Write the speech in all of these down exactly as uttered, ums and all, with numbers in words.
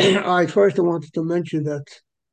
I first I wanted to mention that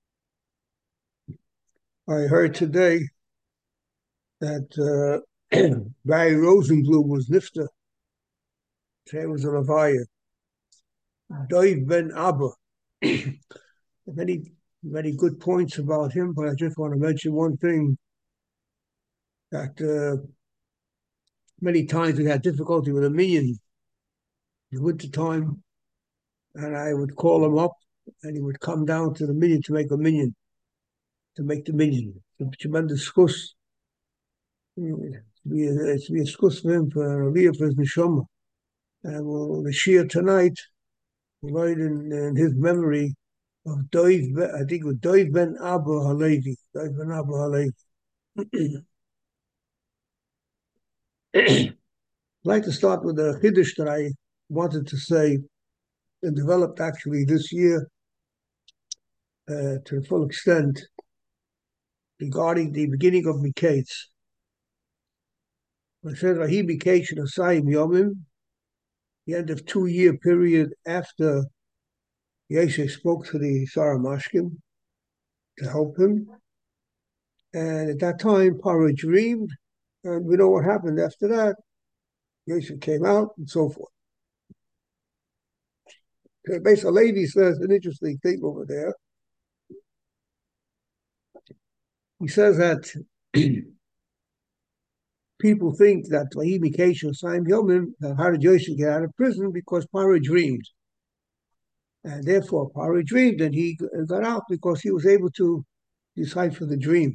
I heard today that uh, Barry Rosenblum was nifta. Today was a Levaya. Dave Ben Abba. many, many good points about him, but I just want to mention one thing that uh, many times we had difficulty with a minion in winter time, and I would call him up, and he would come down to the minion to make a minion, to make the minion. It's a tremendous scuss. It's be a, it's be a scuss for him, for Aliyah, for his neshama. And we'll, the Shia tonight, right in, in his memory of Dave, I think it was Dave Ben Abba Halevi. Dave Ben Abba Halevi. I'd like to start with a Kiddush that I wanted to say and developed actually this year uh, to the full extent regarding the beginning of Miketz. It says, Vahi Miketz Nasayim Yomim, the end of two-year period after Yosef spoke to the Sarah Mashkim to help him. And at that time, Paro dreamed, and we know what happened after that. Yosef came out, and so forth. Beis Halevi says an interesting thing over there. He says that people think that Vahi Miketz Nasayim Yomim, that how did Yosef get out of prison? Because Paro dreamed. And therefore, Paro dreamed, and he got out because he was able to decipher the dream.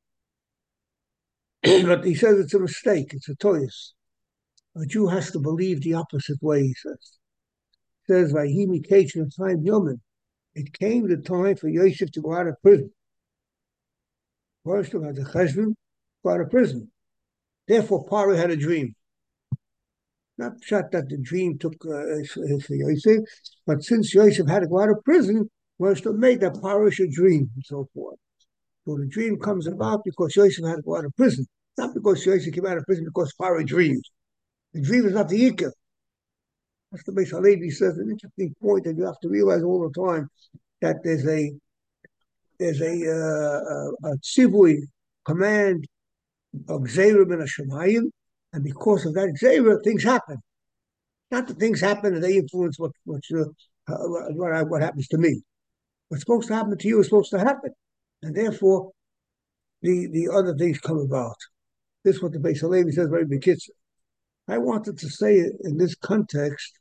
But he says it's a mistake, it's a toyus. A Jew has to believe the opposite way, he says. He says, Vahi Miketz Nasayim Yomim. It came the time for Yosef to go out of prison. First of all, the Cheshvan go out of prison. Therefore, Paro had a dream. Not shot that the dream took uh, for Yosef, but since Yosef had to go out of prison, was to make that Paro should dream and so forth. So the dream comes about because Yosef had to go out of prison, not because Yosef came out of prison because Paro dreamed. The dream is not the Ikka. That's the Beis Halevi says, an interesting point that you have to realize all the time, that there's a there's a uh, a, a tzivui command of Gzeira ben Hashemayim, and because of that Gzeira, things happen. Not that things happen and they influence what what uh, what, what happens to me. What's supposed to happen to you is supposed to happen, and therefore the the other things come about. This is what the Beis Halevi says very bekitzer. I wanted to say in this context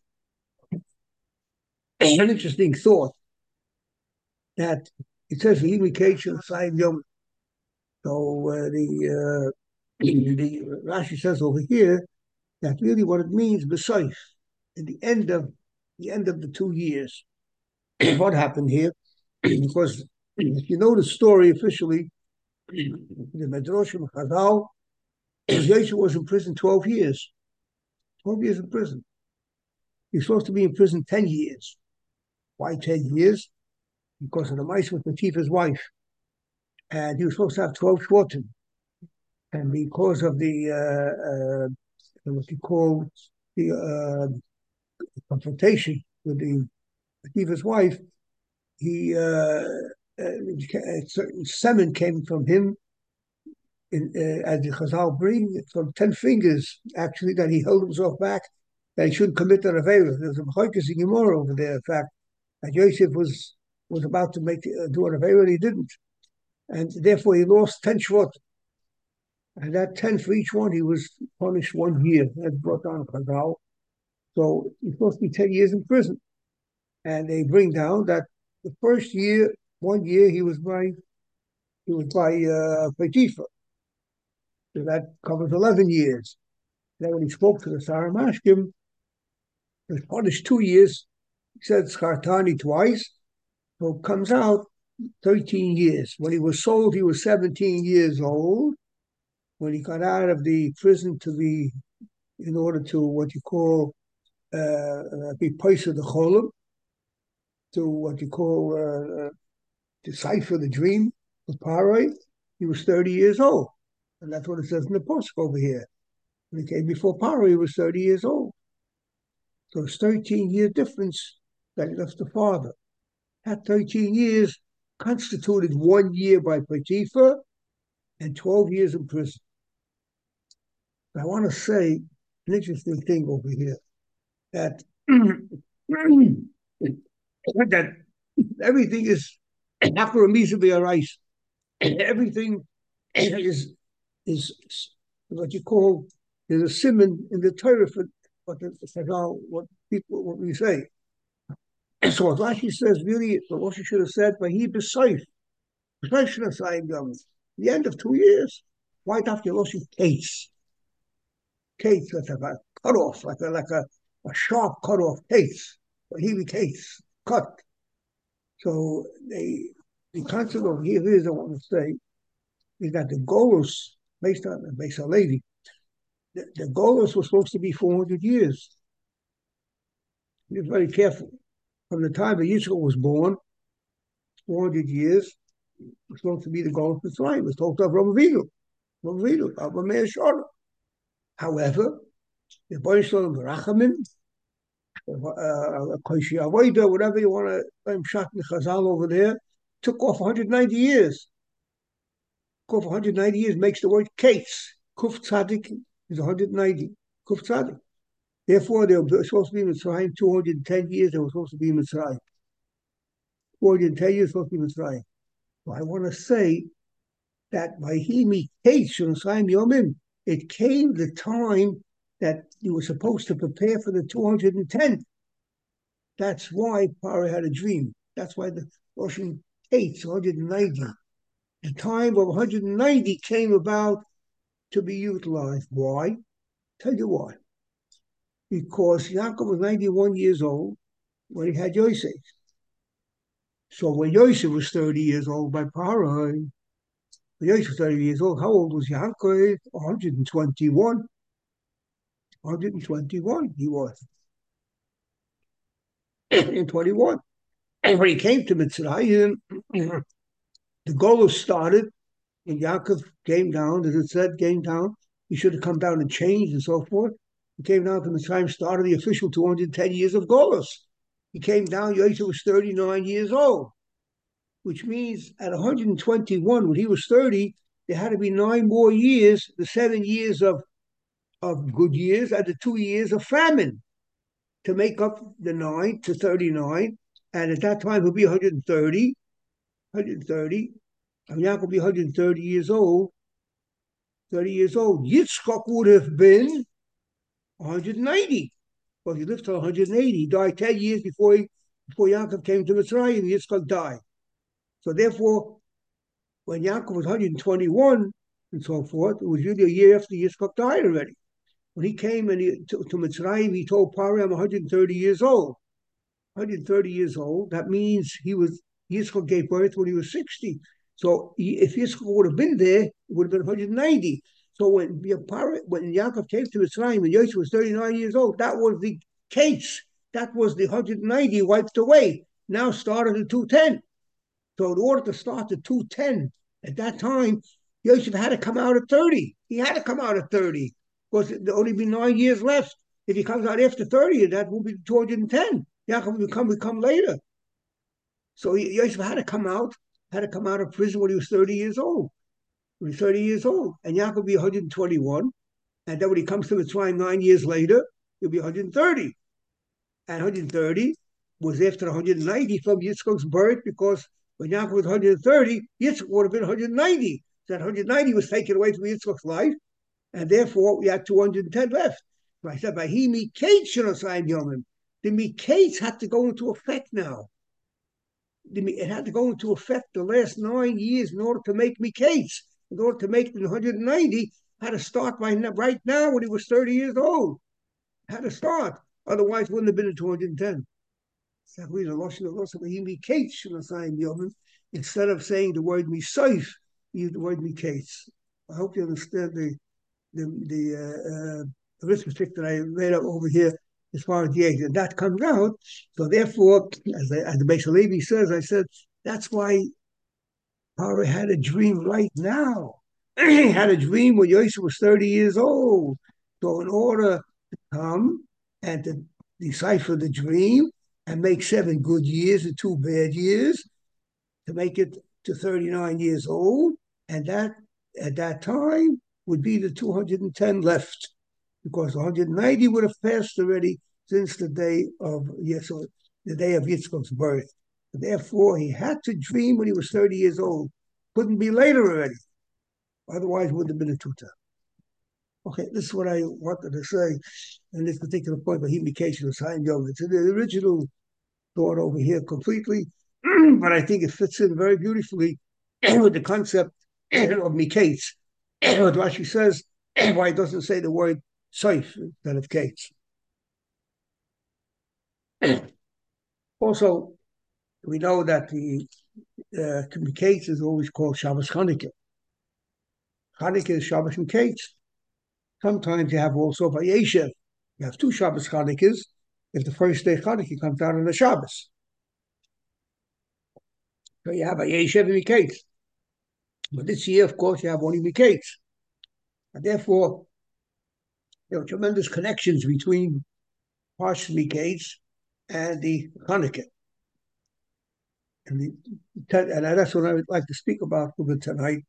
an interesting thought that it says for imitation sign yom. So uh, the uh, the Rashi says over here that really what it means b'soif, in the end of the end of the two years. What happened here? Because if you know the story officially, the Medrashim Chazal, Yosef was in prison twelve years. twelve years in prison. He's supposed to be in prison ten years. Why ten years? Because of the mice with Latifah's wife. And he was supposed to have twelve shvatim. And because of the, uh, uh, what you call the uh, confrontation with the Latifah's wife, he, uh, a certain semen came from him, in, uh, as the Chazal bring, from ten fingers, actually, that he held himself back, that he shouldn't commit an Avera. There's a Mechoikes in Gemara over there, in fact, that Yosef was was about to make uh, do an Avera and he didn't. And therefore he lost ten shvot. And that ten for each one, he was punished one year. That's brought down Chazal. So he's supposed to be ten years in prison. And they bring down that the first year, one year, he was by he was by uh, Potiphar. So that covers eleven years. Then when he spoke to the Sarah Mashkim, he was punished two years. He said Skartani twice. So it comes out thirteen years. When he was sold, he was seventeen years old. When he got out of the prison to be, in order to what you call, uh, be place of the cholim, to what you call, uh, decipher the dream of Paroi, he was thirty years old. And that's what it says in the post over here. When he came before Paroi, he was thirty years old. So it's thirteen year difference that he left the father. That thirteen years constituted one year by Potiphar and twelve years in prison. I want to say an interesting thing over here that that everything is after a miserable rice. Everything is is what you call there's a simon in the Torah for what the, what people what we say. So what Rashi says really what she should have said, but he beside the end of two years. Why after Roshi case? Case that's like a cut off, like a like a, a sharp cut off case. But he be case cut. So they the concept of here is I want to say is that the Golos, based on based on Levi, the, the Golos was supposed to be four hundred years. Be very careful. From the time that Yisrael was born, four hundred years, was supposed to be the Golos Mitzrayim. It was told to Avraham Avinu. Avraham Avinu, Avraham Shor. However, the Boy Shalom Rachamim, Koishi Avoida, whatever you want to, I'm shot in Chazal over there, took off one hundred ninety years. Took off one hundred ninety years makes the word case. Kuf Tzadik is one hundred ninety. Kuf Tzadik. Therefore, they were supposed to be in Mitzrayim two hundred ten years, they were supposed to be in Mitzrayim. four hundred ten years, supposed to be in Mitzrayim. So I want to say that by Himi case, Mitzrayim Yomim, it came the time that you were supposed to prepare for the two hundred ten. That's why Paro had a dream. That's why the Ocean Eight, one hundred ninety. The time of one hundred ninety came about to be utilized. Why? Tell you why. Because Yaakov was ninety-one years old when he had Yosef. So when Yosef was thirty years old by Paro, when Yosef was thirty years old, how old was Yaakov? one hundred twenty-one. one hundred twenty-one he was. In twenty-one. And when he came to Mitzrayim, the Golos started, and Yaakov came down, as it said, came down. He should have come down and changed and so forth. He came down to Mitzrayim, started the official two hundred ten years of Golos. He came down, Yosef was thirty-nine years old, which means at one hundred twenty-one, when he was thirty, there had to be nine more years, the seven years of, of good years and the two years of famine to make up the nine to thirty-nine. And at that time, he'll be one hundred thirty. one hundred thirty. And Yaakov will be one hundred thirty years old. thirty years old. Yitzchak would have been one hundred ninety. Well, he lived till one hundred eighty. He died ten years before he, before Yaakov came to Mitzrayim. Yitzchak died. So therefore, when Yaakov was one hundred twenty-one and so forth, it was really a year after Yitzchak died already. When he came and he, to, to Mitzrayim, he told Paro, I'm one hundred thirty years old. one hundred thirty years old. That means he was Yitzchak gave birth when he was sixty. So he, if Yitzchak would have been there, it would have been one hundred ninety. So when when Yaakov came to Mitzrayim and Yosef was thirty-nine years old, that was the case. That was the one hundred ninety wiped away. Now started at two ten. So in order to start the two ten, at that time, Yosef had to come out at thirty. He had to come out at thirty because there only be nine years left. If he comes out after thirty, that will be two hundred ten. Yaakov will come, will come later. So Yosef had to come out, had to come out of prison when he was thirty years old. When he was thirty years old. And Yaakov will be one hundred twenty-one. And then when he comes to Mitzrayim nine years later, he'll be one hundred thirty. And one hundred thirty was after one hundred ninety from Yitzchak's birth, because when Yaakov was one hundred thirty, Yitzchak would have been one hundred ninety. So that one hundred ninety was taken away from Yitzchak's life, and therefore we had two hundred ten left. So I said, Vahimi Kate Shinosaim Yomim. The Mikates had to go into effect now. The, it had to go into effect the last nine years in order to make Mikates. In order to make the one hundred ninety, had to start by right now when he was thirty years old. Had to start. Otherwise, it wouldn't have been in two hundred ten. Instead of saying the word Misaif, use the word Mikates. I hope you understand the the, the uh, uh, arithmetic that I made up over here as far as the age. And that comes out. So therefore, as, I, as the Beis Halevi says, I said, that's why Paro had a dream right now. He had a dream when Yosef was thirty years old. So in order to come and to decipher the dream, and make seven good years and two bad years to make it to thirty-nine years old. And that at that time would be the two hundred ten left, because one hundred ninety would have passed already since the day of yes, so the day of Yitzchak's birth. Therefore, he had to dream when he was thirty years old. Couldn't be later already. Otherwise, it wouldn't have been a tutor. Okay, this is what I wanted to say in this particular point about humication of Chaim Yom. It's the original thought over here completely, but I think it fits in very beautifully with the concept of Mikates. What Rashi says, why it doesn't say the word Seif instead of Kates. Also, we know that the uh, Kates is always called Shabbos Chanukah. Chanukah is Shabbos and Kates. Sometimes you have also Vayeshev. You have two Shabbos Chanukahs if the first day Chanukah comes out on the Shabbos. So you have Vayeshev and Mikates. But this year, of course, you have only Mikates. And therefore, there are tremendous connections between Parshas Mikates and the Chanukah. And, the, and that's what I would like to speak about a bit tonight.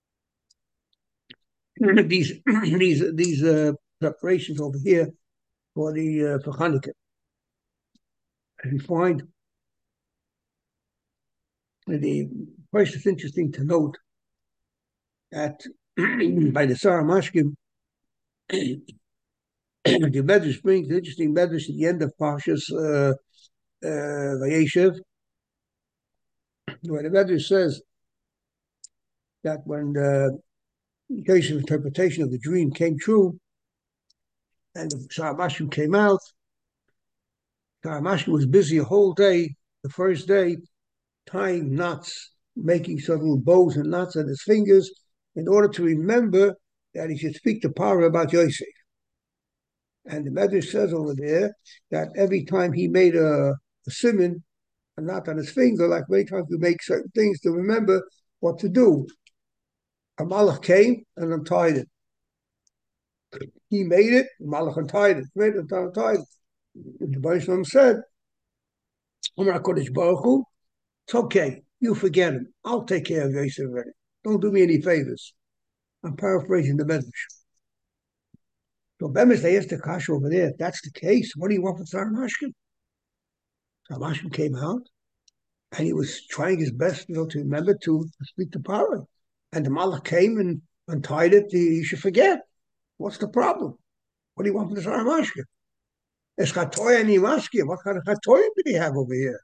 these these these uh, preparations over here for the uh, for Hanukkah. And we find the first it's interesting to note that by the Sarah Mashkim, the Medrash brings an interesting Medrash at the end of Parshas uh, uh, Vayeshev, where the Medrash says that when the case of interpretation of the dream came true, and the Sarah Mashkim came out, Sarah Mashkim was busy a whole day, the first day, tying knots, making some little bows and knots on his fingers in order to remember that he should speak to Paro about Yosef. And the Medrash says over there that every time he made a, a simon, a knot on his finger, like many times we make certain things to remember what to do. A malach came and untied it. He made it, the malach untied it, made it, untied it. The Baruch said, Omar HaKadosh Baruch Hu, it's okay, you forget him. I'll take care of Yosef already. Don't do me any favors. I'm paraphrasing the Medrash. So Bemis, they asked the Kasha over there, if that's the case, what do you want from Sarah Mashkim? Sarah Mashkim came out, and he was trying his best, you know, to remember to, to speak to Paro. And the Malach came and untied it. You should forget. What's the problem? What do you want from the Sarah Mashkim? It's Chatoya and Yimaskim. What kind of Chatoya did he have over here?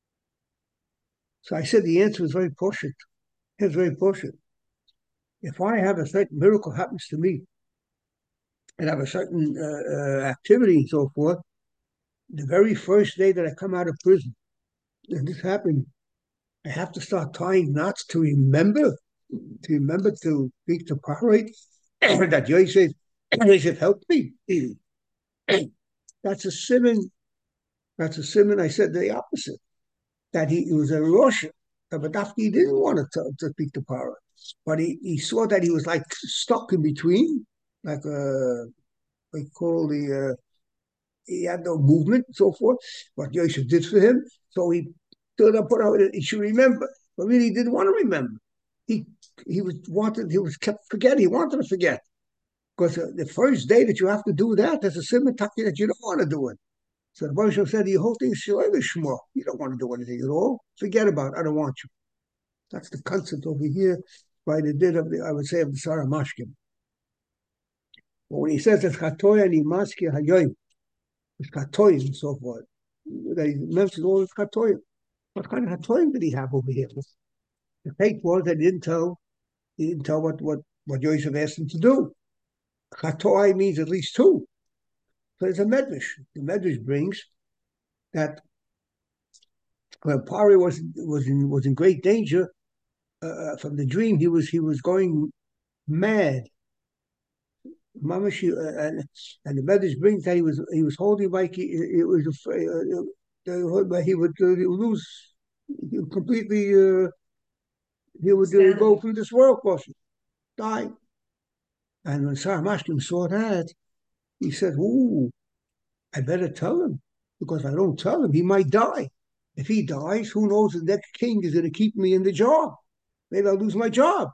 So I said the answer was very poshut. It's very poshut. If I have a certain miracle happens to me, and have a certain uh, uh, activity and so forth, the very first day that I come out of prison, and this happened, I have to start tying knots to remember, to remember to speak to Paro that Yosef, Yosef helped me. That's a simon. That's a simon. I said the opposite. That he, he was a Rosh, but he didn't want to, to speak to Paro, but he, he saw that he was like stuck in between, like a we call the uh, he had no movement and so forth. What Yosef did for him, so he stood up, put out. He should remember, but really he didn't want to remember. He he was wanted. He was kept forgetting. He wanted to forget because uh, the first day that you have to do that, there's a simultaneity that you don't want to do it. So the Baruch said, the whole thing is shmo. You don't want to do anything at all. Forget about it. I don't want you. That's the concept over here by the did of the, I would say, of the Sarah Mashkim. But when he says it's chatoy and imaski hayoim, it's chatoy and so forth. They mentioned all his chatoy. What kind of chatoy did he have over here? The fake was that he didn't tell. He didn't tell what what what Yosef asked him to do. Chatoy means at least two. So there's a medrash. The medrash brings that when Pari was was in was in great danger uh, from the dream, he was he was going mad. Mamash, uh, and and the medrash brings that he was he was holding like he it was uh, uh, he would uh, lose he would completely. Uh, he would uh, go from this world, course, die. And when Sarah Mashkim saw that, he said, "Ooh, I better tell him because if I don't tell him, he might die. If he dies, who knows if the next king is going to keep me in the job? Maybe I'll lose my job.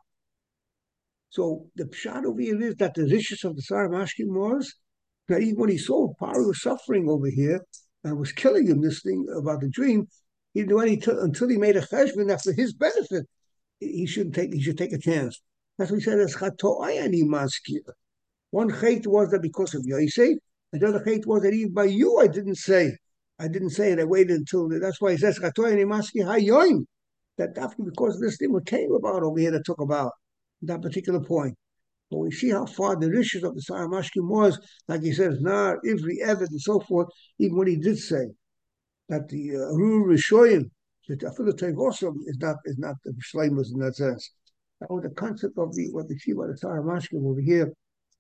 So the pshat over here is that the riches of the Tsar Mashkin was that even when he saw Paro was suffering over here and was killing him, this thing about the dream, he didn't do anything until he made a cheshbon that for his benefit, he shouldn't take. He should take a chance. That's what he said. As chatoayani maskir. One chait was that because of Yosef, and the other chait was that even by you I didn't say. I didn't say it. I waited until. That's why he says chatoayani maskir hayoim. That after because this thing what came about over here that took about that particular point. But we see how far the riches of the Sarah Mashkim was, like he says, Nar, Ivri, Evet, and so forth, even when he did say that the Arur uh, Rishoyim, that Afilu Tevosim is not is not the Shleimus in that sense. That was the concept of the what we see by the Sarah Mashkim over here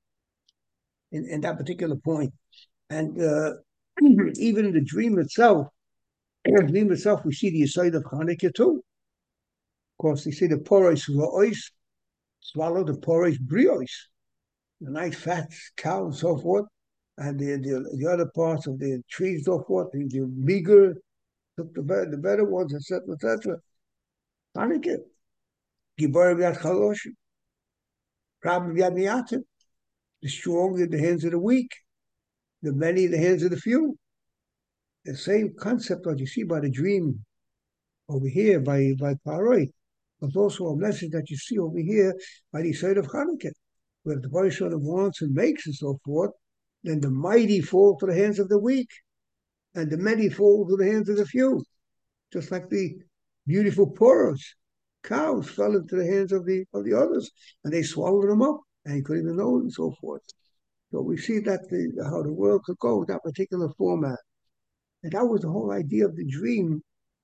in, in that particular point. And uh, even in the dream itself, in the dream itself, we see the side of Hanukkah too. Of course, you see the Poros Ra'os, swallow the Poros Brios, the nice fat cow and so forth, and the, the, the other parts of the trees and so forth, the, the meager, took the better, the better ones, et cetera, et cetera. Hanukkah, Gibar Yad Chaloshim, Rab Yad Miyatim, the strong in the hands of the weak, the many in the hands of the few. The same concept that you see by the dream over here by, by Paroi, but also a message that you see over here by the side of Hanukkah, where the Baruch Shalom wants and makes and so forth, then the mighty fall to the hands of the weak, and the many fall to the hands of the few. Just like the beautiful poros, cows fell into the hands of the of the others, and they swallowed them up, and you couldn't even know it and so forth. So we see that the, how the world could go with that particular format. And that was the whole idea of the dream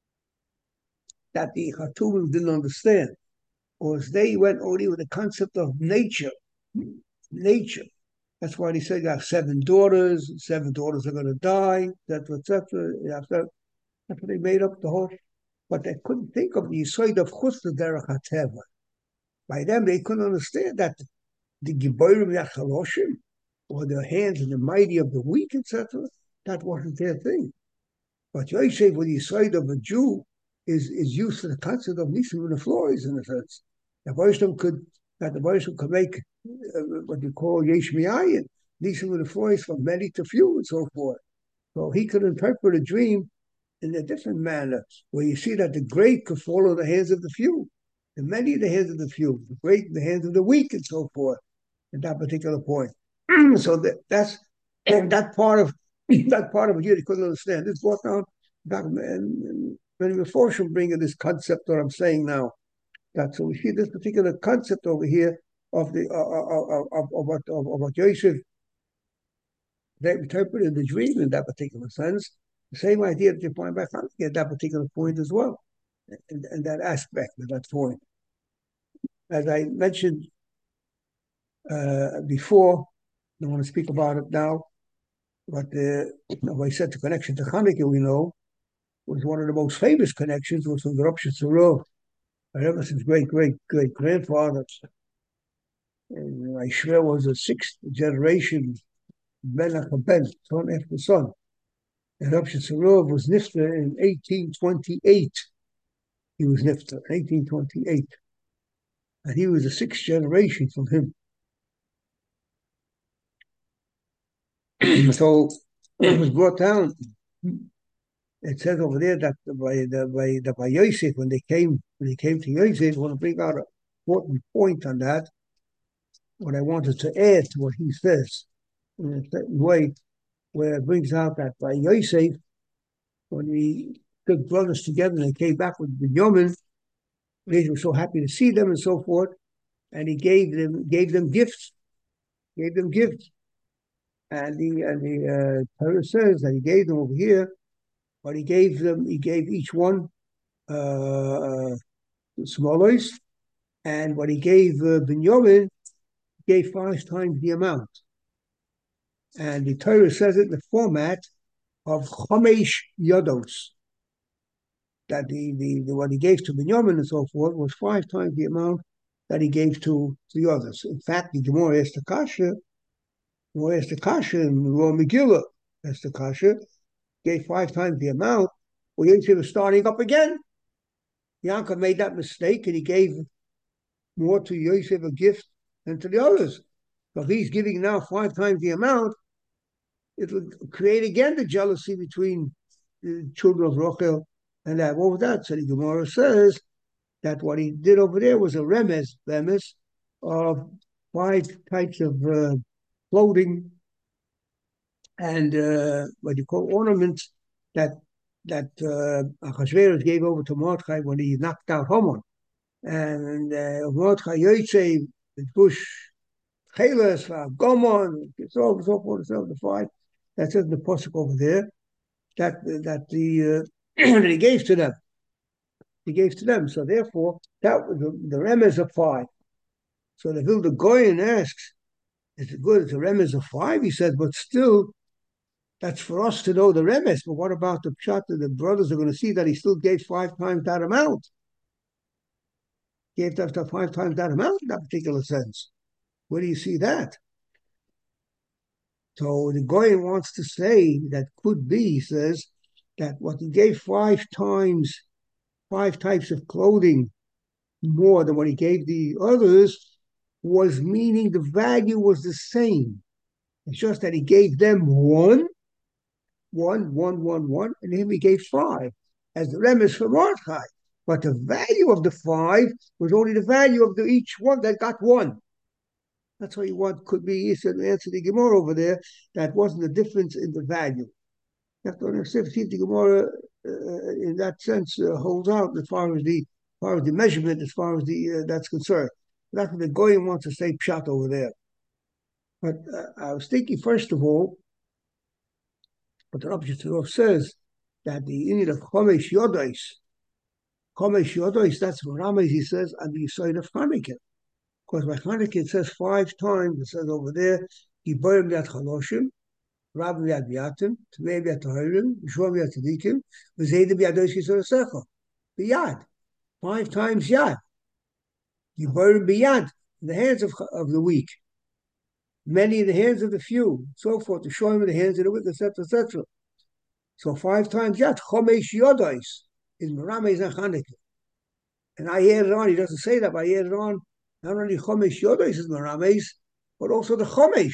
that the Khartoumim didn't understand, because they went only with the concept of nature. Nature. That's why they said you have seven daughters, seven daughters are going to die, et cetera, et cetera. That's what they made up the whole. But they couldn't think of the Yisoid of Chutz Derech HaTeva. By them, they couldn't understand that the Giborim Yachaloshim, or the hands and the mighty of the weak, et cetera, that wasn't their thing. But Yosef, with the Yisoid of a Jew, is, is used to the concept of Nisim and the Flores, in a sense. The Boishlam could, that the Boishlam could make uh, what you call Yesh Mi'ayin, Nisim and the Flores from many to few, and so forth. So he could interpret a dream in a different manner, where you see that the great could fall in the hands of the few, the many in the hands of the few, the great in the hands of the weak, and so forth, at that particular point. So that, that's and that part of that part of it here they couldn't understand. This brought down back and many before should bring in this concept that I'm saying now. That so we see this particular concept over here of the uh, of, of, of what of, of what Yosef they interpreted the dream in that particular sense. The same idea that you find by Hanukkah at that particular point as well, in, in that aspect of that point. As I mentioned uh, before, I don't want to speak about it now, but uh, I said the connection to Hanukkah, we know, was one of the most famous connections, was from the Rav Shesarov, ever since great, great, great grandfather. And I swear was a sixth generation Ben Ben, son after son. And Rav Shesarov was nifter in eighteen twenty-eight. He was nifter, eighteen twenty-eight. And he was a sixth generation from him. So it was brought down. It says over there that by the by the by Yosef, when they came when they came to Yosef, I want to bring out an important point on that. What I wanted to add to what he says in a certain way, where it brings out that by Yosef, when he took brothers together and they came back with Binyamin, they were so happy to see them and so forth, and he gave them gave them gifts, gave them gifts, and the and the uh, Torah says that he gave them over here, but he gave them he gave each one uh, smallers, and what he gave uh, Binyamin gave five times the amount, and the Torah says it in the format of Chomesh Yodos. That the, the, the what he gave to Binyamin and so forth was five times the amount that he gave to, to the others. In fact, the Gemara asked the Kasha, Gemara asked the Kasha in Raw Megillah, asked the Kasha, gave five times the amount, well, Yosef was starting up again. Yaakov made that mistake and he gave more to Yosef a gift than to the others. So if he's giving now five times the amount, it will create again the jealousy between the children of Rachel and that. What was that? So the Gemara says that what he did over there was a remez, remez of five types of uh, clothing and uh, what you call ornaments that that uh, Achashverosh gave over to Mordechai when he knocked out Haman. And uh, Mordechai Yotzei, the Bush, Cheles, Gomon, so so forth, so the five. That says the pasuk over there that that the uh, that he gave to them. He gave to them. So therefore, that was the, the remez of five. So the Vilna Goyen asks, "Is it good? It's a remez of five?" He says, but still, that's for us to know the remez. But what about the pshat that the brothers are going to see that he still gave five times that amount? He gave that five times that amount in that particular sense. Where do you see that? So the Goyen wants to say that could be, he says, that what he gave five times, five types of clothing more than what he gave the others was meaning the value was the same. It's just that he gave them one, one, one, one, one, and him he gave five, as the remez for Mordechai. But the value of the five was only the value of the each one that got one. That's why you want could be he said answer the Gemara over there. That wasn't the difference in the value. You have to understand see if the Gemara uh, in that sense uh, holds out as far as the as far as the measurement, as far as the uh, that's concerned. That's what the Goyim wants to say pshat over there. But uh, I was thinking first of all, what the Rabbi Yitzchak says that the union of Chomesh Yodos, Chomesh Yodos, that's what Ramesh he says on the side of Hanukkah. Because by Hanukkah it says five times, it says over there, Giborim Yad Chaloshim, Rabbi Yad Miatim, Tmei Yad Tahirim, Shom Yad Tzadikim, V'zeidim Yadosh Yisrael Secha, B'yad, five times Yad. Giborim B'yad, in the hands of, of the weak. Many in the hands of the few, so forth, to show him in the hands of the weak, et cetera, et cetera. So five times Yad, Chomesh Yodos, is Merames and Hanukkah. And I added on, he doesn't say that, but I added on, not only Chomesh Yodos is Merames, but also the Chomesh.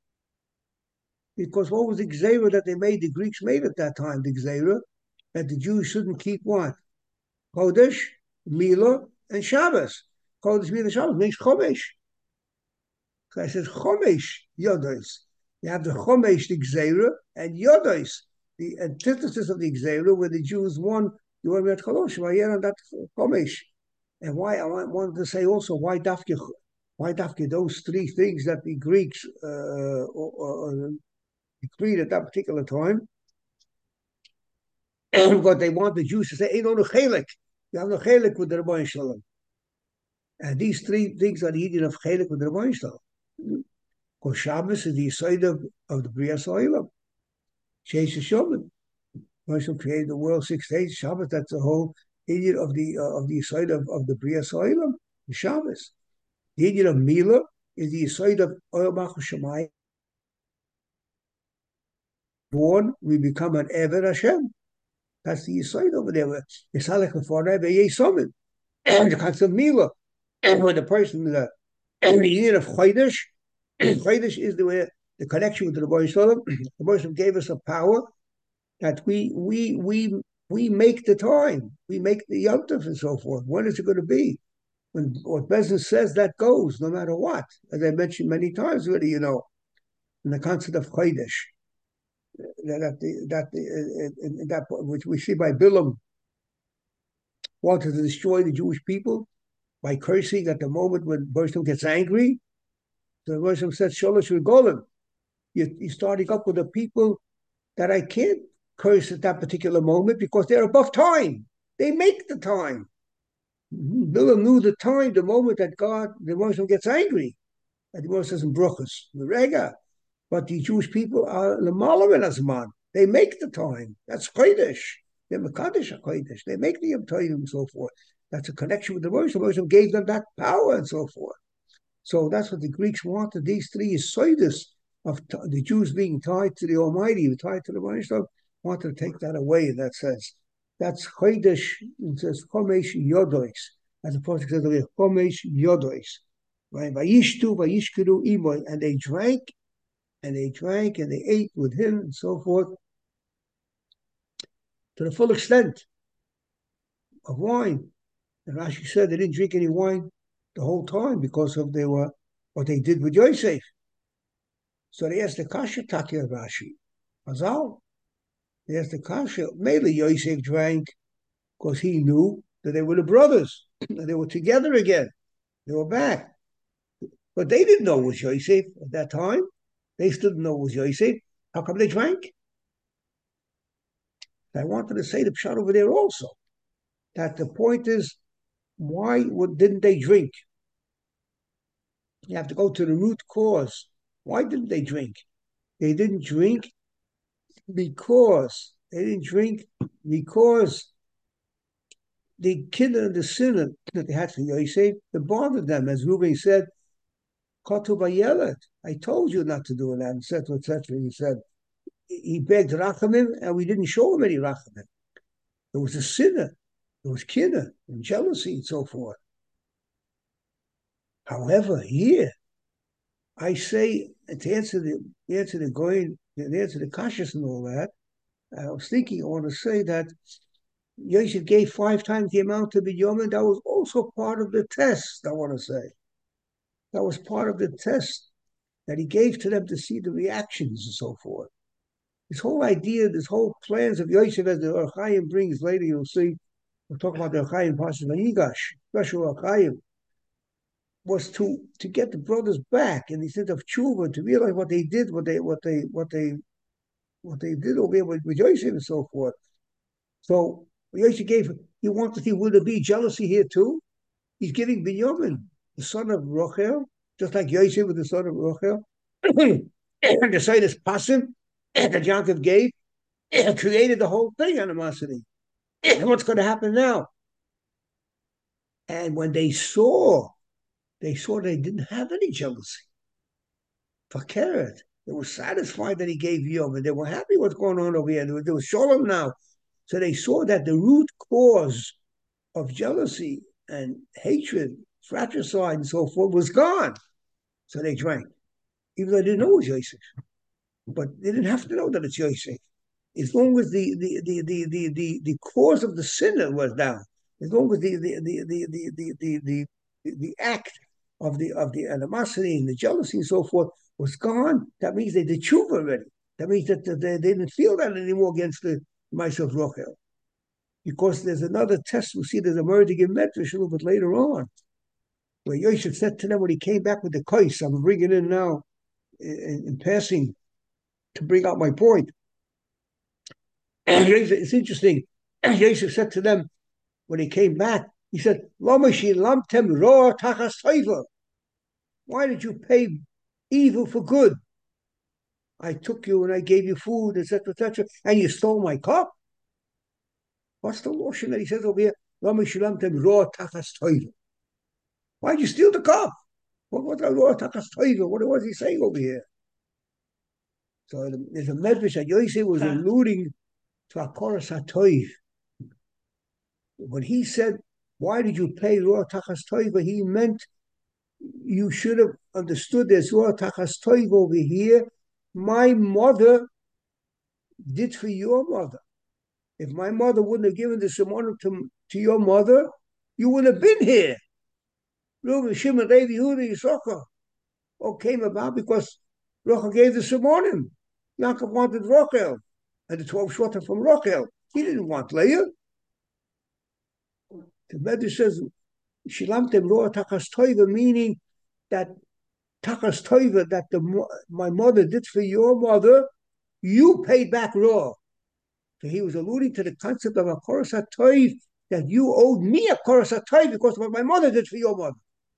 Because what was the Gzeira that they made, the Greeks made at that time, the Gzeira, that the Jews shouldn't keep what? Chodesh, Mila, and Shabbos. Chodesh, Mila, Shabbos makes Chomesh. So I said Chomesh Yodos. You have the Chomesh, the Gzeira, and Yodos, the antithesis of the Gzeira, where the Jews won, you want to be at Chalosh, I hear on that Chomesh. And why I wanted to say also why Dafke, why Dafke those three things that the Greeks uh, uh, decreed at that particular time, but they want the Jews to say, "Ain't no chelik." You have no chelik with the Rebbeinu Shalom. And these three things are the union of chelik with the Rebbeinu Shalom. Because Shabbos is the side of, of the Bria Soilam. Sheish Shabbat. Moshe created the world six days. Shabbos, that's the whole union of the uh, of the side of, of the Bria Soilam. The Shabbos. The union of Mila is the side of Oil Malchus Shemayim. Born, we become an Eved Hashem. That's the side over there. Yisalech Lefornei V'Yesomim. And the concept of Mila. And when the person, the, and the union of Chodesh, Chodesh is the way, the connection with the Rebbeinu Shalom. The Rebbeinu gave us a power that we we we we make the time, we make the yomtiv and so forth. When is it going to be? When what business says, that goes, no matter what. As I mentioned many times already, you know, in the concept of Chodesh, that the, that the, that which we see by Bilam wanted to destroy the Jewish people by cursing at the moment when Bershom gets angry. So Bershom said, "Sholosh Regolim." You're starting up with the people that I can't curse at that particular moment because they're above time. They make the time. Bilam knew the time, the moment that God, the Muslim gets angry. And the Muslim says in Bruchas, the Rega. But the Jewish people are Lamalam Azman. They make the time. That's Chodesh. They're Mekadesh Chodesh. They make the Yom Tovim and so forth. That's a connection with the Muslim. The Muslim gave them that power and so forth. So that's what the Greeks wanted. These three is Soidus of the Jews being tied to the Almighty, tied to the Muslim. wanted to take that away in that sense. That's Chodesh, it says Chomesh Yodois, as opposed to the Chomesh Yodois. Right? Vayishtu, Vayishkiru Imoy, and they drank, and they drank, and they ate with him, and so forth, to the full extent of wine. And Rashi said they didn't drink any wine the whole time because of they were what they did with Yosef. So they asked the Kasha Taki of Rashi. Hazal. They asked the Kasha. Maybe Yosef drank because he knew that they were the brothers, that they were together again. They were back. But they didn't know it was Yosef at that time. They still didn't know it was Yosef. How come they drank? I wanted to say the pshat over there also. That the point is, why didn't they drink? You have to go to the root cause. Why didn't they drink? They didn't drink because they didn't drink because the kid and the sinner that they had for Yosef, it bothered them. As Reuben said, I told you not to do that, et cetera, et cetera. He said, he begged Rachamim, and we didn't show him any Rachamim. There was a sinner, there was kinna, and jealousy, and so forth. However, here, I say, to answer the answer the going, to answer the kashas and all that, I was thinking, I want to say that Yosef gave five times the amount to Binyamin. That was also part of the test, I want to say. That was part of the test that he gave to them to see the reactions and so forth. This whole idea, this whole plans of Yosef, as the Or Chaim brings later, you'll see, we'll talk about the Or Chaim, Pasuk Vayigash, special Or Chaim, was to to get the brothers back in the sense of tshuva, to realize what they did, what they what they what they what they did over here with, with Yosef and so forth. So Yosef gave, he wanted to see, will there be jealousy here too? He's giving Binyamin, the son of Rochel, just like Yosef was the son of Rochel. The side is pasim that Yaakov gave, created the whole thing, animosity. What's going to happen now? And when they saw, they saw they didn't have any jealousy. Fakeret. They were satisfied that he gave Yom, and they were happy what's going on over here. There was Shalom now. So they saw that the root cause of jealousy and hatred, fratricide, and so forth was gone. So they drank, even though they didn't know it was Yosef. But they didn't have to know that it's Yosef. As long as the the the the the the, the cause of the sinner was down, as long as the the the the the the the, the, the, the act of the of the animosity and the jealousy and so forth was gone, that means they did tshuva already. That means that they, they didn't feel that anymore against the myself Rochel. Because there's another test, we see there's a Merdig Medrash a little bit later on, where Yosef said to them when he came back with the kais, I'm bringing in now in, in passing to bring out my point. It's interesting. Yosef said to them when he came back, he said, why did you pay evil for good? I took you and I gave you food, et cetera, et cetera, and you stole my cup. What's the lotion that he says over here? Why did you steal the cup? What was the raw takas toiva? What was he saying over here? So there's a medrash that Yosef was alluding to Akoras HaToiv. When he said, why did you pay raw takas toiva? He meant you should have understood there's raw takas toiva over here. My mother did for your mother. If my mother wouldn't have given the Shimon to, to your mother, you wouldn't have been here. Reuben, Shimon, Levi, Yehuda, Yisachar all came about because Rachel gave the Simonim. Yaakov wanted Rachel, and the twelve shorter from Rachel. He didn't want Leah. The Medrash says, Shilamtem Roa Takas Toiva, meaning that Takas Toiva, that the, my mother did for your mother, you paid back Raw. So he was alluding to the concept of a Koras HaToiv, that you owed me a Koras HaToiv because of what my mother did for your mother.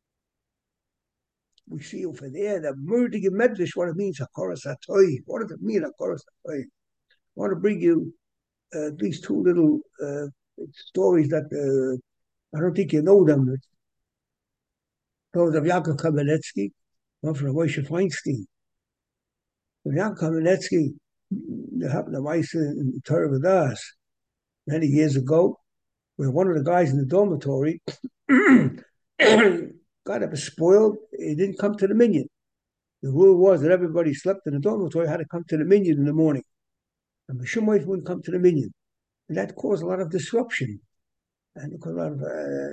We see over there the Merdig Medrash, what it means, Hakoras HaToiv. What does it mean, Hakoras HaToiv? I want to bring you uh, these two little uh, stories that uh, I don't think you know them. Those of Yaakov Kamenetsky, one from Moshe Feinstein. Yaakov Kamenetsky It happened to Mice in Torah Vadas many years ago, where one of the guys in the dormitory got up spoiled. He didn't come to the minyan. The rule was that everybody slept in the dormitory had to come to the minyan in the morning. And the Shumois wouldn't come to the minyan. And that caused a lot of disruption and it caused a lot of uh,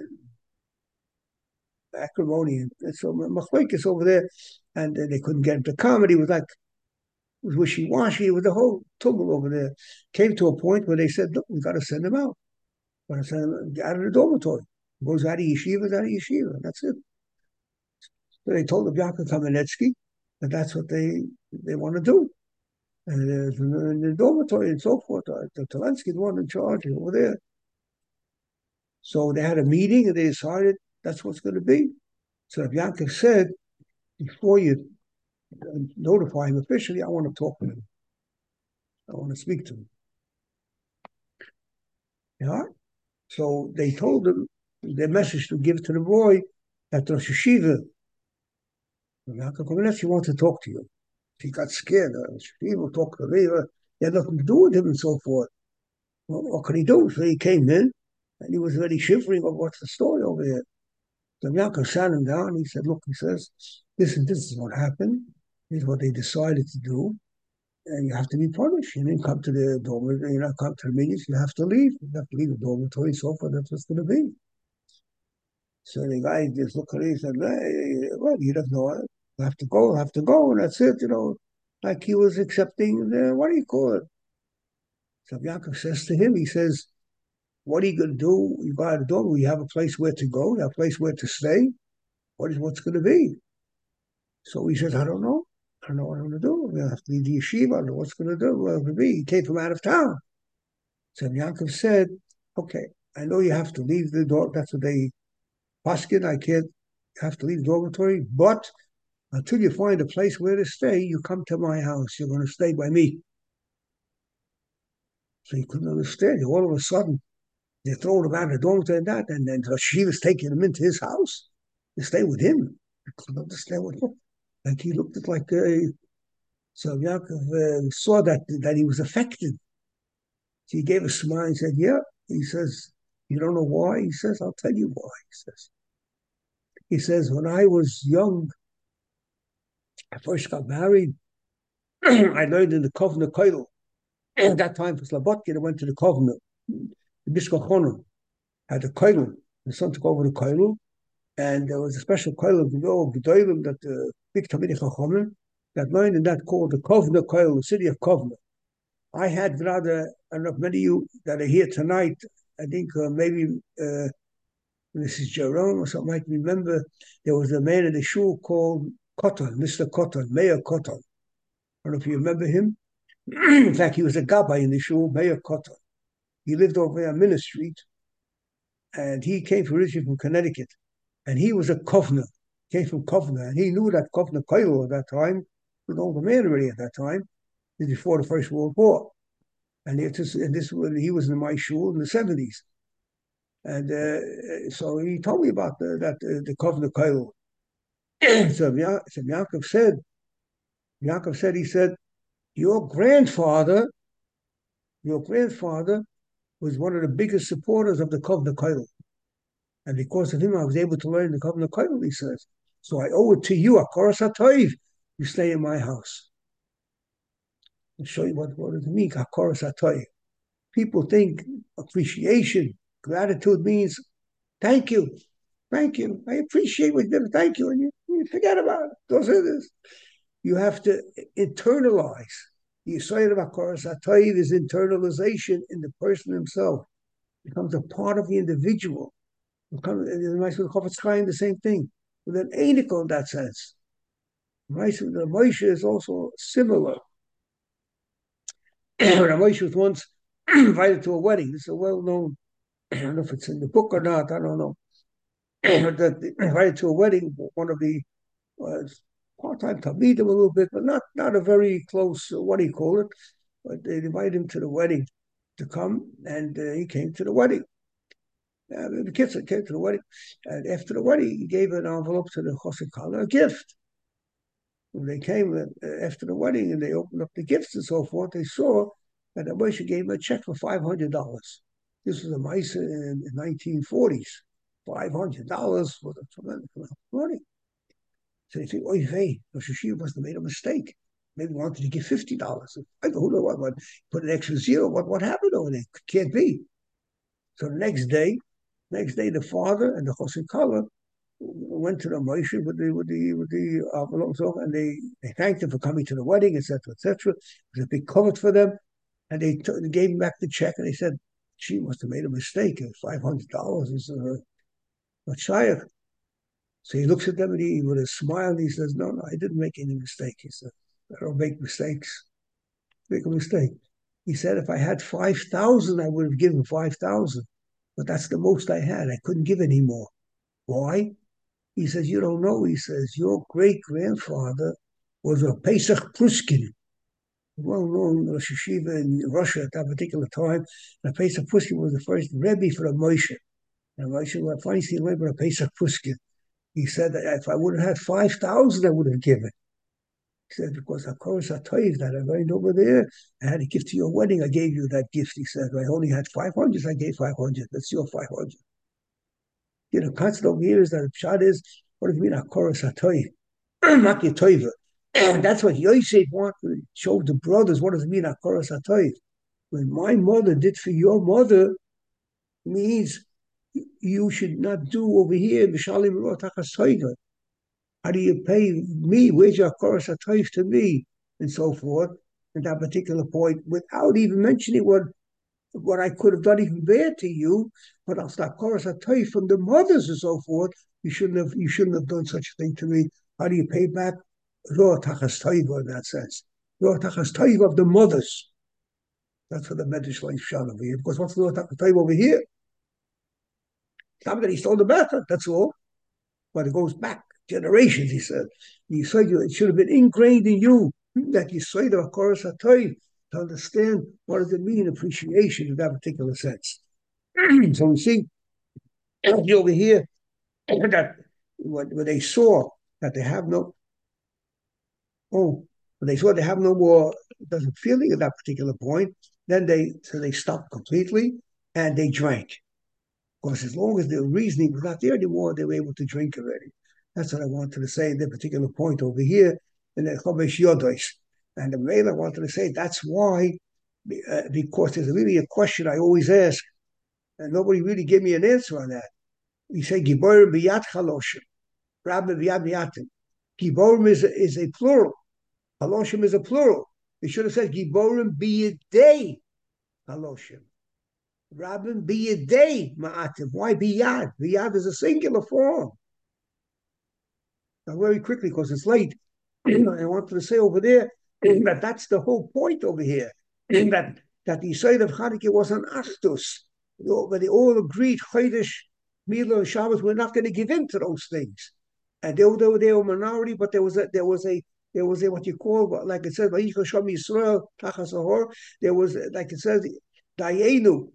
acrimony. And so Machlokes over there, and uh, they couldn't get him to come. And he was like, it was wishy-washy. It was a whole tumult over there. Came to a point where they said, look, we got to send him out. We're going to send him out of the dormitory. He goes out of yeshiva, out of yeshiva. And that's it. So they told Yaakov Kamenetsky that that's what they they want to do. And uh, in the dormitory and so forth, uh, the Telensky, the one in charge over there. So they had a meeting and they decided that's what's going to be. So Yaakov said, before you notify him officially, I want to talk to him. I want to speak to him. Yeah. So they told him their message to give to the boy at Rosh Hashiva. Yaakov Kamenetsky wants to talk to you. He got scared. He will talk to me. He had nothing to do with him and so forth. Well, what could he do? So he came in and he was already shivering of what's the story over here. So Yaakov sat him down. He said, look, he says, listen, this is what happened. This is what they decided to do. And you have to be punished. You didn't come to the dormitory, you not come to the meetings, you have to leave. You have to leave the dormitory and so forth. That's what's going to be. So the guy just looked at him and said, hey, well, he doesn't know it. I have to go, I have to go, and that's it, you know, like he was accepting the, what do you call it? So Yaakov says to him, he says, what are you going to do? You got a door, you have a place where to go, you have a place where to stay. What is what's going to be? So he says, I don't know. I don't know what I'm going to do. I have to leave the yeshiva. I don't know what's going to do. What it's going to be. He came from out of town. So Yaakov said, okay, I know you have to leave the door. That's what they, Paskin, I can't, you have to leave the dormitory, but until you find a place where to stay, you come to my house. You're going to stay by me. So he couldn't understand. All of a sudden, they're throwing him out of the dormitory and that, and then she was taking him into his house to stay with him. I couldn't understand what happened. Like he looked at like a, so Yaakov uh, saw that that he was affected. So he gave a smile and said, yeah. He says, you don't know why? He says, I'll tell you why. He says, he says, when I was young, I first got married. I learned in the Kovna Koil. At that time for Slobodkin, I went to the Kovna. The Bishkach Chonon had a Koil. The son took over the Koil. And there was a special Koil of Gedolim that the big Talmidei Chachamim that learned in that called the Kovna Koil, the city of Kovna. I had rather, I don't know if many of you that are here tonight, I think uh, maybe uh, Missus Jerome or something might remember, there was a man in the shul called Cotton, Mister Cotton, Mayor Cotton. I don't know if you remember him. In fact, he was a gabbai in the shul, Mayor Cotton. He lived over there on Minna Street, and he came originally from Connecticut, and he was a Kovna, came from Kovna, and he knew that Kovna Koilo at that time, he was an older man already at that time, before the First World War. And, it is, and this he was in my shul in the seventies. And uh, so he told me about the, that uh, the Kovna Koilo. so, Ya- so Yaakov said, Yaakov said, he said, your grandfather, your grandfather was one of the biggest supporters of the Kovna Koil. And because of him, I was able to learn the Kovna Koil, he says. So I owe it to you, Akoros HaToiv. You stay in my house. I'll show you what, what it means, Akoros HaToiv. People think appreciation, gratitude means thank you. Thank you. I appreciate what you did. Thank you. And you, you forget about it. Those are this. You have to internalize. The Yisrael of Akoros HaToiv is internalization in the person himself. It becomes a part of the individual. It becomes, the Chofetz Chaim, the same thing. With an Einikel in that sense. The Moshe is also similar. Moshe was once invited to a wedding. This is a well-known, I don't know if it's in the book or not, I don't know. that invited to a wedding, one of the uh, part-time Talmidim a little bit, but not, not a very close, uh, what do you call it? But they invited him to the wedding to come, and uh, he came to the wedding. Uh, the kids came to the wedding, and after the wedding, he gave an envelope to the Chosek Kala, a gift. when they came uh, after the wedding and they opened up the gifts and so forth, they saw that Moshe gave him a check for five hundred dollars. This was a mice in the nineteen forties. Five hundred dollars was a tremendous amount of money. So they think, oh, hey, Rosh Hashiva must have made a mistake. Maybe wanted to give fifty dollars. I don't know what, what put an extra zero. What what happened over there? Can't be. So the next day, next day, the father and the Chosin Kala went to the Moshe with the with the with the envelopes, and they, they thanked him for coming to the wedding, et cetera, et cetera. It was a big covet for them, and they, t- they gave him back the check, and they said, "She must have made a mistake. Five hundred dollars is uh, not shy." So he looks at them and he, with a smile, and he says, "No, no, I didn't make any mistake." He said, "I don't make mistakes. Make a mistake." He said, "If I had five thousand, I would have given five thousand, but that's the most I had. I couldn't give any more. Why?" He says, "You don't know." He says, "Your great grandfather was a Pesach Pruskin, well-known Rosh Hashiva in Russia at that particular time. And Pesach Pruskin was the first Rebbe for the Moshe. And Moshe was Feinstein Rebbe, a Pesach Pruskin. He said that if I would have had five thousand, I would have given. He said, because of course I told you that I went over there. I had a gift to your wedding. I gave you that gift. He said, I only had five hundred. I gave five hundred. That's your five hundred. You know, concept over here is that the shot is, what does it mean? Akoros hatoiv, not your toiva. And that's what Yosef wanted to show the brothers. What does it mean? Akoros hatoiv. When my mother did for your mother, means you should not do over here. How do you pay me? Where's your Akoros hatoiv to me? And so forth. At that particular point, without even mentioning what what I could have done even there to you, but I'll stop chorus. I tell you from the mothers and so forth, you shouldn't have you shouldn't have done such a thing to me. How do you pay back? Lo tachas taiva in that sense. Lo tachas taiva of the mothers. That's what the Medrash like shot over here. Because what's lo tachas taiva over here? Not that he stole the method, that's all. But it goes back generations, he said. You said you, it should have been ingrained in you that you say the chorus atayv to understand what does it mean, appreciation in that particular sense. So we see over here that when, when they saw that they have no, oh, when they saw they have no more, doesn't feeling at that particular point, then they so they stopped completely and they drank. Because as long as the reasoning was not there anymore, they were able to drink already. That's what I wanted to say in that particular point over here in the Chomesh Yodos. And the mail I wanted to say that's why, uh, because there's really a question I always ask, and nobody really gave me an answer on that. You say Giborim biyat chaloshim, Rabbi biyat biyatim. Giborim is a, is a plural. Chaloshim is a plural. They should have said Giborim biyadei chaloshim. Rabin biyadei ma'atim. Why biyad? Biyad is a singular form. Now, very quickly, because it's late, I wanted to say over there that that's the whole point over here. that that the Yisrael of Hanukkah was an achdus. But they all agreed, Chodesh, Mila, and Shabbos, we're not going to give in to those things. And they were, they were, they were a minority, but there was a, there was a, there was a, what you call, like it says, Yisrael, there was, like it says, Dayenu,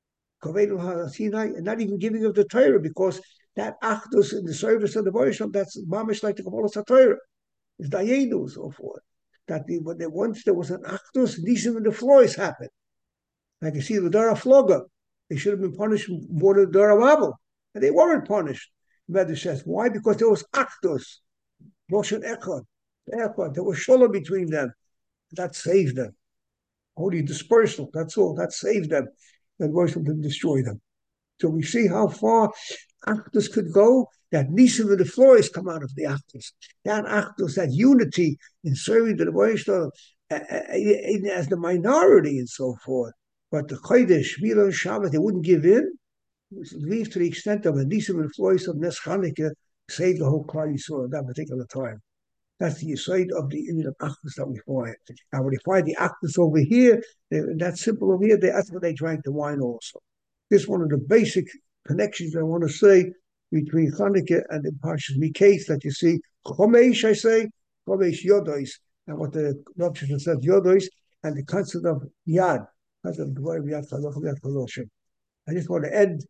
and not even giving of the Torah, because that achdus in the service of the Baruch, that's mamish like the Kabbalah Torah. It's Dayenu and so forth. That the, when they, once there was an achdus, nisim in the floors happened. Like you see the Dara Floga, they should have been punished more than the Dara Mabel, and they weren't punished. Medrash says, why? Because there was achdus, Moshe Echad, Echad. There was shalom between them. That saved them. Holy dispersal. That's all. That saved them. That wasn't to destroy them. So we see how far achdus could go. That nisim of the floors come out of the achdus. That achdus, that unity in serving the Baruch as the minority and so forth. But the Chodesh, Mila, and Shabbat, they wouldn't give in. Leave to the extent of a nisim and floors of Nes Chanukah saved the whole Klal Yisrael at that particular time. That's the side of the Indian of Achdus that we find. And when you find the Achdus over here, they, that's simple over here, they, that's where they drank the wine also. This is one of the basic connections I want to say between Chanukah and the Parshas Miketz that you see. Chomesh, I say, Chomesh Yodos, and what the Rav Shimon says, Yodos, and the concept of Yad. I just want to end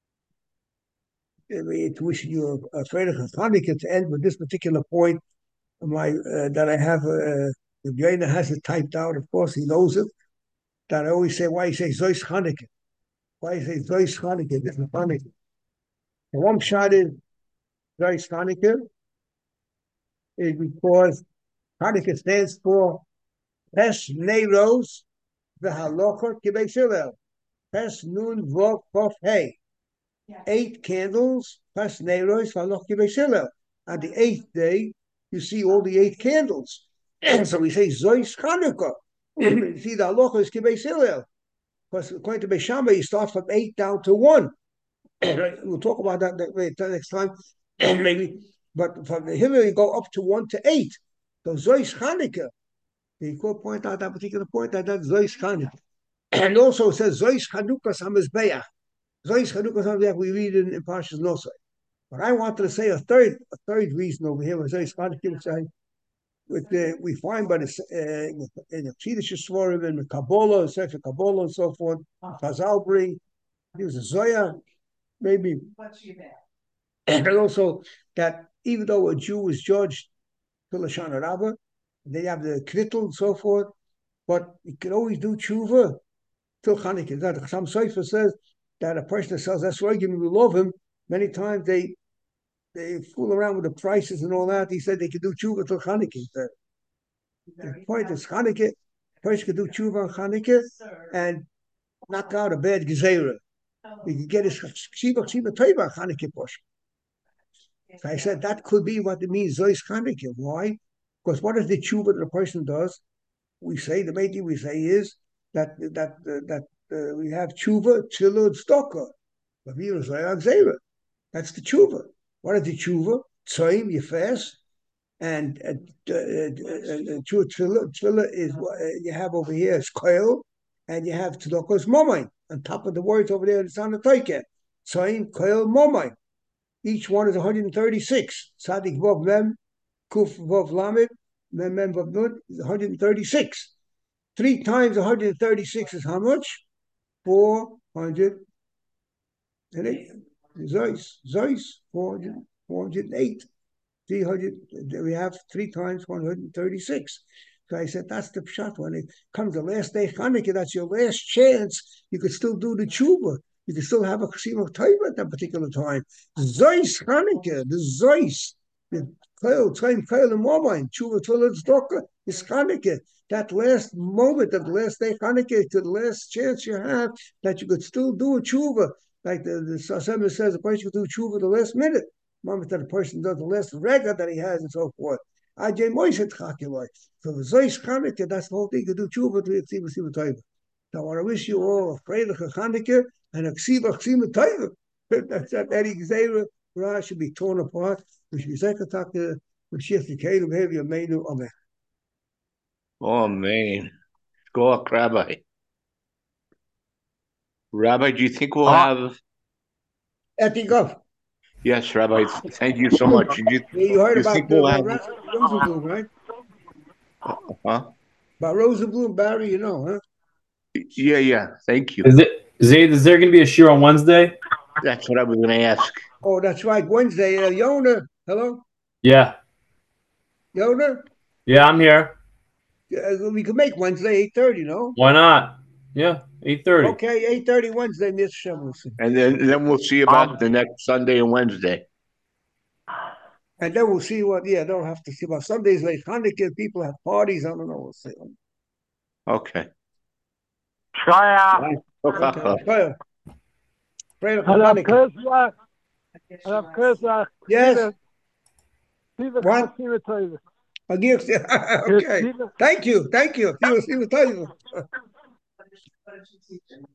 to wish you a Freilich Chanukah to end with this particular point. my uh, that I have. Uh, the Jaina has it typed out. Of course, he knows it. That I always say, why you say Zois Chanukah? Why you say Zois Chanukah? This is funny. The one shot is Zois Chanukah is because Chanukah stands for Pes Neiros v'Halocha Kibei Hillel. Pes Nun Vov Kof Hey. Eight candles, Pes Neiros v'Halocha Kibei Hillel. On the eighth day, you see all the eight candles. And so we say Zois Chanukah. You see the Halocha is Kibei Hillel. Because according to Beishamah, you start from eight down to one. We'll talk about that next time, maybe. But from the Hillel, you go up to one to eight. So Zois Chanukah. You could point out that particular point that that's Zois Chanukah. And also it says Zois Chanukah Samizbeach. Zois Chanukah Samizbeach we read in, in Parshas Nosai. But I wanted to say a third a third reason over here with Zois Chanukah, which I with the, we find by the uh, in the Chiddush Svarim and the Kabbalah, Sefer Kabbalah and so forth. Chazal bring he was a Zoya, maybe. And also that even though a Jew is judged to Lashon Rabbah, they have the knittel and so forth, but you can always do tshuva till Chanukah. That some Sefer says that a person that sells esrogim, we love him. Many times they they fool around with the prices and all that. He said they could do tshuva till Chanukah. The point is Chanukah, a person could do tshuva on Chanukah and knock out a bad gezerah. We could get his ksiva ksiva toiva Chanukah portion. So I said that could be what it means Zois Chanukah. Why? Because what is the tshuva that a person does? We say the main thing we say is that that uh, that uh, we have tshuva, tzilah, tzedakah. That's the tshuva. What is the tshuva? Tzoim, you fast, and uh, uh, uh, tzilah, tzilah is what uh, you have over here is koil, and you have tzedakah's momain on top of the words over there. It's on the toiket. Tzoim, koil, momain. Each one is one hundred thirty-six. Tzadik vav mem, kuf vav lamed, mem mem vav nun is one hundred thirty-six. Three times one hundred thirty-six is how much? four hundred eight. Zeus, Zeus, four hundred, four hundred eight. three hundred, we have three times one hundred thirty-six. So I said, that's the pshat. When it comes the last day Chanukah, that's your last chance. You could still do the tshuva. You could still have a chesima of Torah at that particular time. Zeus Chanukah, the Zeus, the Koil, time Koil and Mobain, tshuva Tzilah Tzedakah is Chanukah. That last moment of the last day Chanukah, to the last chance you have that you could still do a tshuva. Like the, the Sasema says, a person could do tshuva the last minute. Moment that a person does the last record that he has and so forth. Ajay Moishet Chakiloi. So the Zois Chanukah, that's the whole thing. You can do tshuva to Ksiva Ksiva Taiva. So I want to wish you all a Freilich Chanukah and a Ksiva Ksiva Taiva. That's that Eddie Gzeira Ra should be torn apart. We should be Zekataka, we shift the Kalim, heavy, Amenu, Amen. Oh, man. Go up, Rabbi. Rabbi, do you think we'll have... Etikov. Yes, Rabbi. Thank you so much. You, you heard you about think the we'll have... Rosenblum, right? Huh? About Rosenblum, Barry, you know, huh? Yeah, yeah. Thank you. Is it Zaid? Is there going to be a shiur on Wednesday? That's what I was going to ask. Oh, that's right. Wednesday. Uh, Yona, hello? Yeah. Yona? Yeah, I'm here. Uh, we could make Wednesday eight thirty, no? Why not? Yeah, eight thirty. Okay, eight thirty Wednesday, Mister Shemelson. And then, then we'll see about um, the next Sunday and Wednesday. And then we'll see what, yeah, they'll have to see about Sundays like Hanukkah, people have parties, I don't know, we'll see. Okay. Shaya. Okay. Yes. What? Okay. Thank you. Thank you.